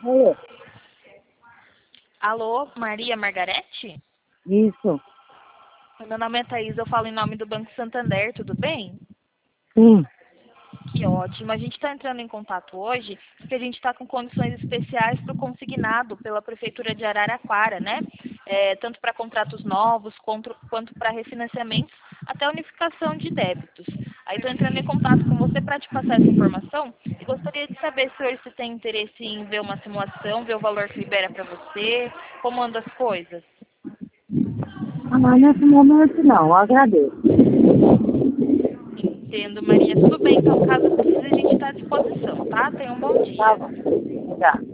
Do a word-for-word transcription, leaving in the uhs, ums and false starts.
Alô? Alô, Maria Margarete? Isso. Meu nome é Thaís, eu falo em nome do Banco Santander, tudo bem? Sim. Que ótimo. A gente está entrando em contato hoje porque a gente está com condições especiais para o consignado pela Prefeitura de Araraquara, né? É, tanto para contratos novos quanto, quanto para refinanciamentos, até unificação de débitos. Aí estou entrando em contato com você para te passar essa informação e gostaria de saber se hoje você tem interesse em ver uma simulação, ver o valor que libera para você, como andam as coisas. Ah, nesse momento não, agradeço. Entendo, Maria. Tudo bem, então caso precise a gente está à disposição, tá? Tenha um bom Tá dia. bom. Já.